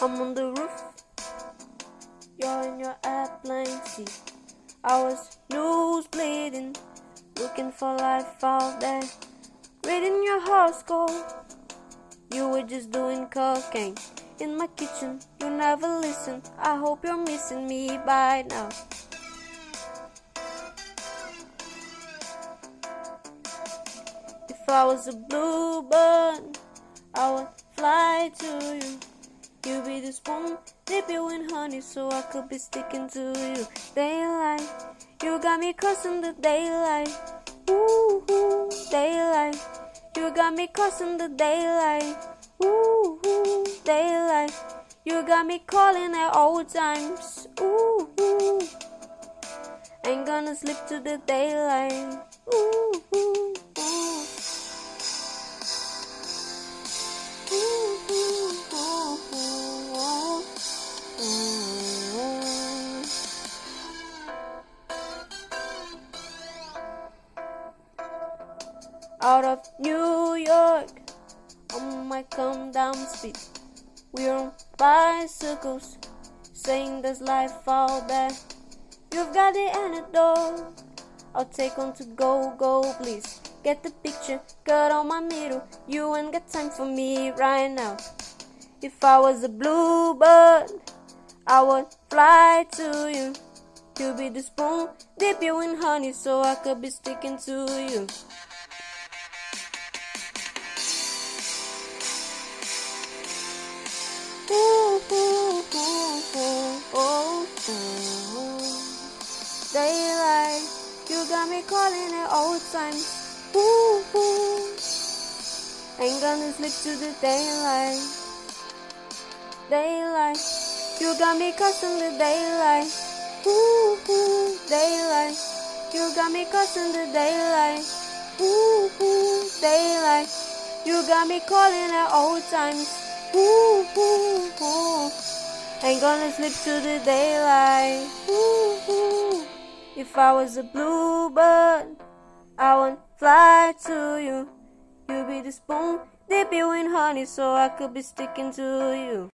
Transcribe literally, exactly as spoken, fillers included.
I'm on the roof, you're in your airplane seat. I was nose bleeding, looking for life out there. Reading your horoscope, you were just doing cocaine. In my kitchen, you never listen. I hope you're missing me by now. If I was a bluebird, I would fly to you. You be the spoon, dip you in honey, so I could be sticking to you. Daylight, you got me crossing the daylight. Ooh, ooh, daylight, you got me crossing the daylight. Ooh, ooh, daylight, you got me calling at old times. Ooh, ooh, ain't gonna sleep to the daylight. Ooh, ooh. Out of New York, on my come down speed. We're on bicycles, saying there's life out there. You've got the antidote, I'll take on to go, go please. Get the picture, cut on my middle. You ain't got time for me right now. If I was a bluebird, I would fly to you. You'd be the spoon, dip you in honey, so I could be sticking to you. Ooh, ooh, ooh, ooh, ooh, ooh. Daylight, you got me calling at old times. Ooh, ooh. Ain't gonna sleep to the daylight. Daylight, you got me crossing the daylight. Ooh, ooh, daylight, you got me crossing the daylight. Ooh, ooh, daylight, you got me calling at old times. Ooh, ooh, ooh. Ain't gonna sleep to the daylight. Ooh, ooh. If I was a bluebird, I would fly to you. You be the spoon, dip you in honey, so I could be sticking to you.